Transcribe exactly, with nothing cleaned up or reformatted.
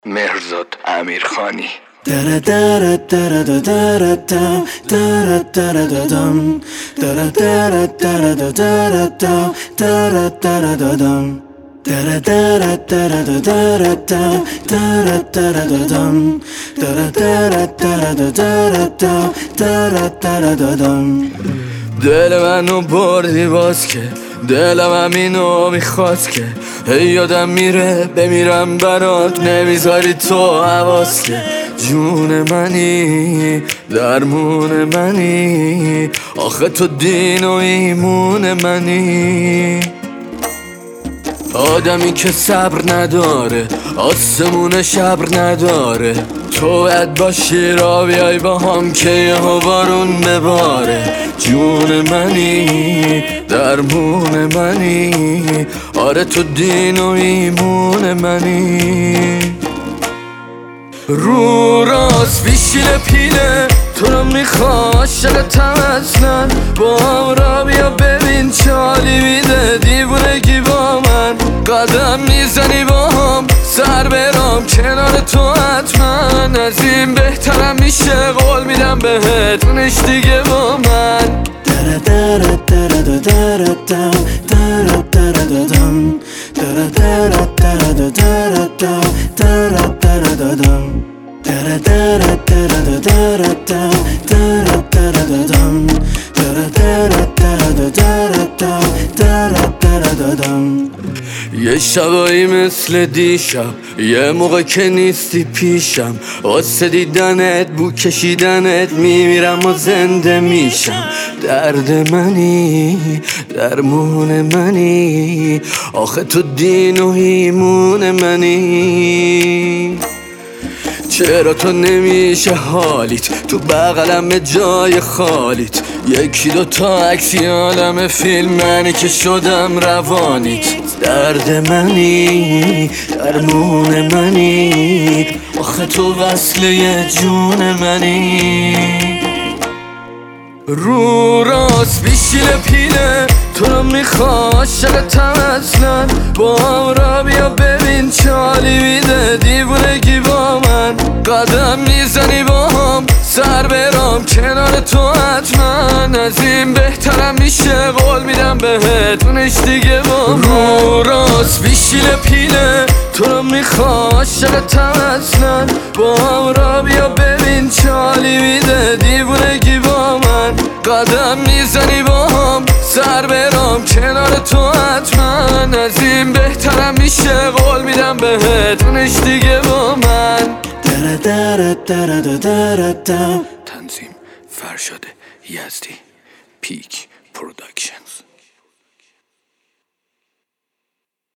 مهرزاد امیرخانی. دل منو بردی باز که دلم همینو میخواست که هی یادم میره بمیرم برات نمیذاری تو حواس که جون منی درمون منی آخه تو دین و ایمون منی آدمی که صبر نداره آسمون شبر نداره تو باید باشی را بیای با هم که یهو بارون بباره جون منی درمون منی آره تو دین و ایمون منی رو راست بیشیل پیله تو رو میخوا عاشقتم اصلا با هم را بیا ببین چالی میده دیوونگی با من قدم میزنی با هم سر برام کنار تو حتما از این بهترم میشه قول میدم بهت اونش دیگه با من یه شبایی مثل دیشب یه موقع که نیستی پیشم واسه دیدنت بو کشیدنت میمیرم و زنده میشم درد منی درمون منی آخه تو دین و ایمون منی چرا تو نمیشه حالیت تو بغلم جای خالیت یکی دو تا عکسی عالم فیلم منی که شدم روانیت درد منی درمون منی آخه تو وصله جون منی رو راست بیشیل پیله تو رو میخوا عاشقتم اصلا با هم را بیا ببین چالی میده دیوونگی با من قدم میزنی با هم سر برام کنار تو حتما از این بهترم میشه قول میدم بهت اونش دیگه با من رو راست بیشیل پیله تو رو میخوا عاشقتم اصلا با هم را بیا ببین چالی میده دیوونگی با من قدم میزنی با هم سر برام کنار تو حتما از این بهترم میشه قول میدم بهت اونش دیگه با من. تنظیم فرشاد یزدی، پیک پروداکشنز.